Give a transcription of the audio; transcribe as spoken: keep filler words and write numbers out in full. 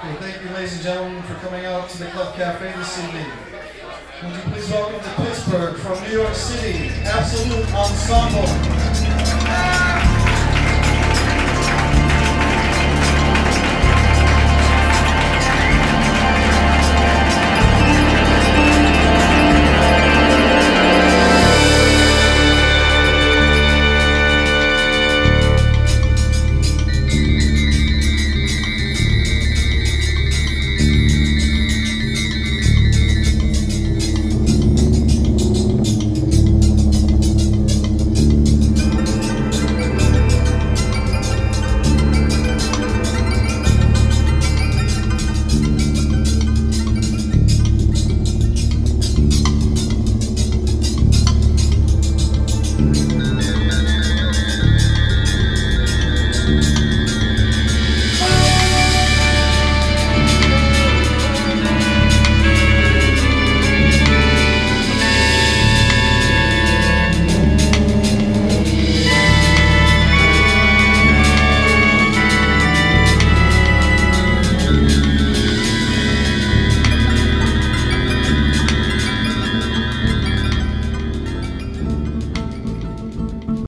Well, thank you, ladies and gentlemen, for coming out to the Club Cafe this evening. Would you please welcome to Pittsburgh from New York City, Absolute Ensemble.